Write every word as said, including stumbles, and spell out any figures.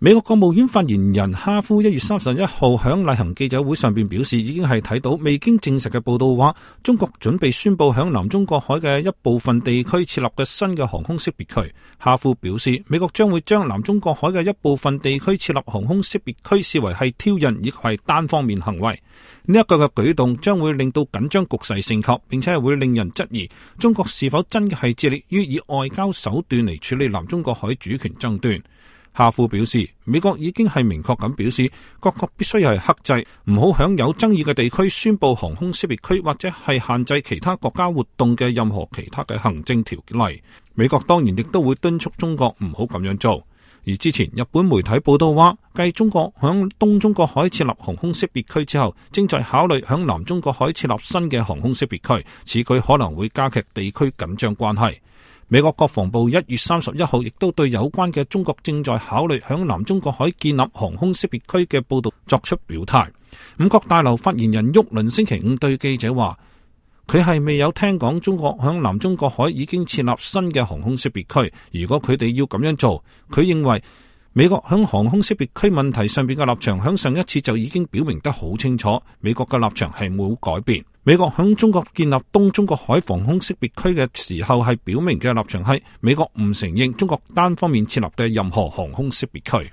美國國務院發言人哈夫一月三十一號響例行記者會上邊表示，已經係睇到未經證實嘅報道話，中國準備宣布響南中國海嘅一部分地區設立嘅新嘅航空識別區。哈夫表示，美國將會將南中國海嘅一部分地區設立航空識別區視為係挑釁，亦係單方面行為。呢一個嘅舉動將會令到緊張局勢升級，並且係會令人質疑中國是否真嘅係致力於以外交手段嚟處理南中國海主權爭端。哈夫表示，美國已經係明確咁表示，各國必須係克制，唔好響有爭議嘅地區宣布航空識別區，或者係限制其他國家活動嘅任何其他嘅行政條例。美國當然亦都會敦促中國唔好咁樣做。而之前日本媒體報道話，繼中國響東中國海設立航空識別區之後，正在考慮響南中國海設立新嘅航空識別區，此舉可能會加劇地區緊張關係。美國國防部一月三十一號亦都對有關嘅中國正在考慮響南中國海建立航空識別區嘅報道作出表態。五角大樓發言人沃倫星期五對記者話，佢係未有聽講中國響南中國海已經設立新嘅航空識別區。如果佢哋要咁樣做，佢認為美國響航空識別區問題上邊嘅立場響上一次就已經表明得好清楚，美國嘅立場係冇改變。美國響中國建立東中國海防空識別區嘅時候係表明嘅立場係美國唔承認中國單方面設立嘅任何航空識別區。